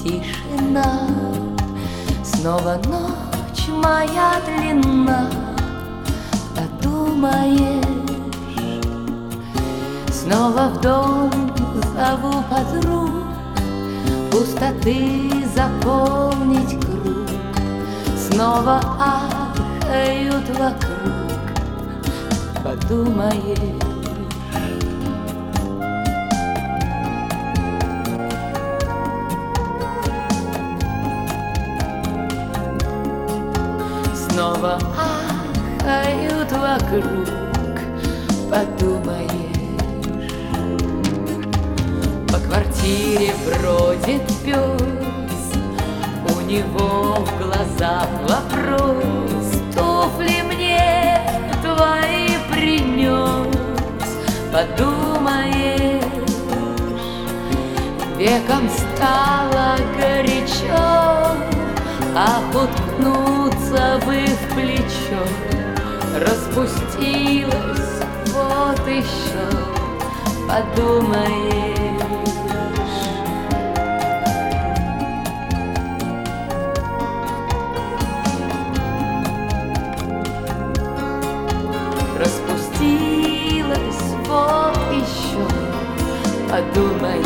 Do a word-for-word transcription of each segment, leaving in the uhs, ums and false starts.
тишина. Снова ночь моя длинна, подумаешь. Снова в дом зову подруг, пустоты заполнить круг. Снова ахают вокруг, подумаешь. Снова ахают вокруг, подумаешь. По квартире бродит пес, у него в глазах вопрос. Туфли мне твои принес, подумаешь. Веком стало горячо, ах, уткнуться бы в плечо. Распустилась вот еще, подумаешь. Распустилась вот еще, подумаешь.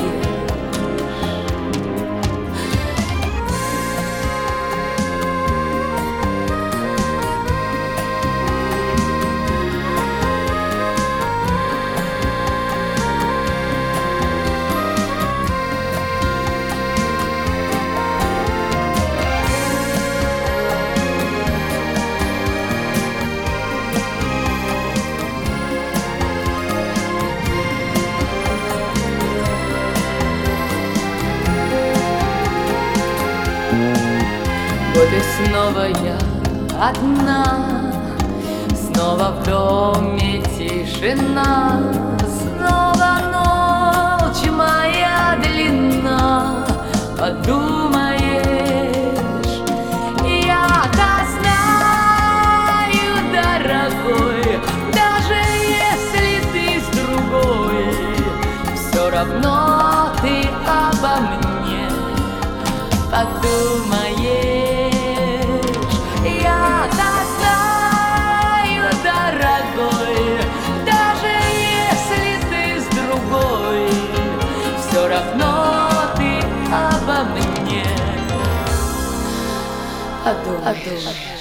Вот и снова я одна, снова в доме тишина. Снова ночь моя длинна, подумаешь. Я-то знаю, дорогой, даже если ты с другой, все равно ты обо мне подумаешь. Я-то знаю, дорогой, даже если ты с другой, все равно ты обо мне подумаешь.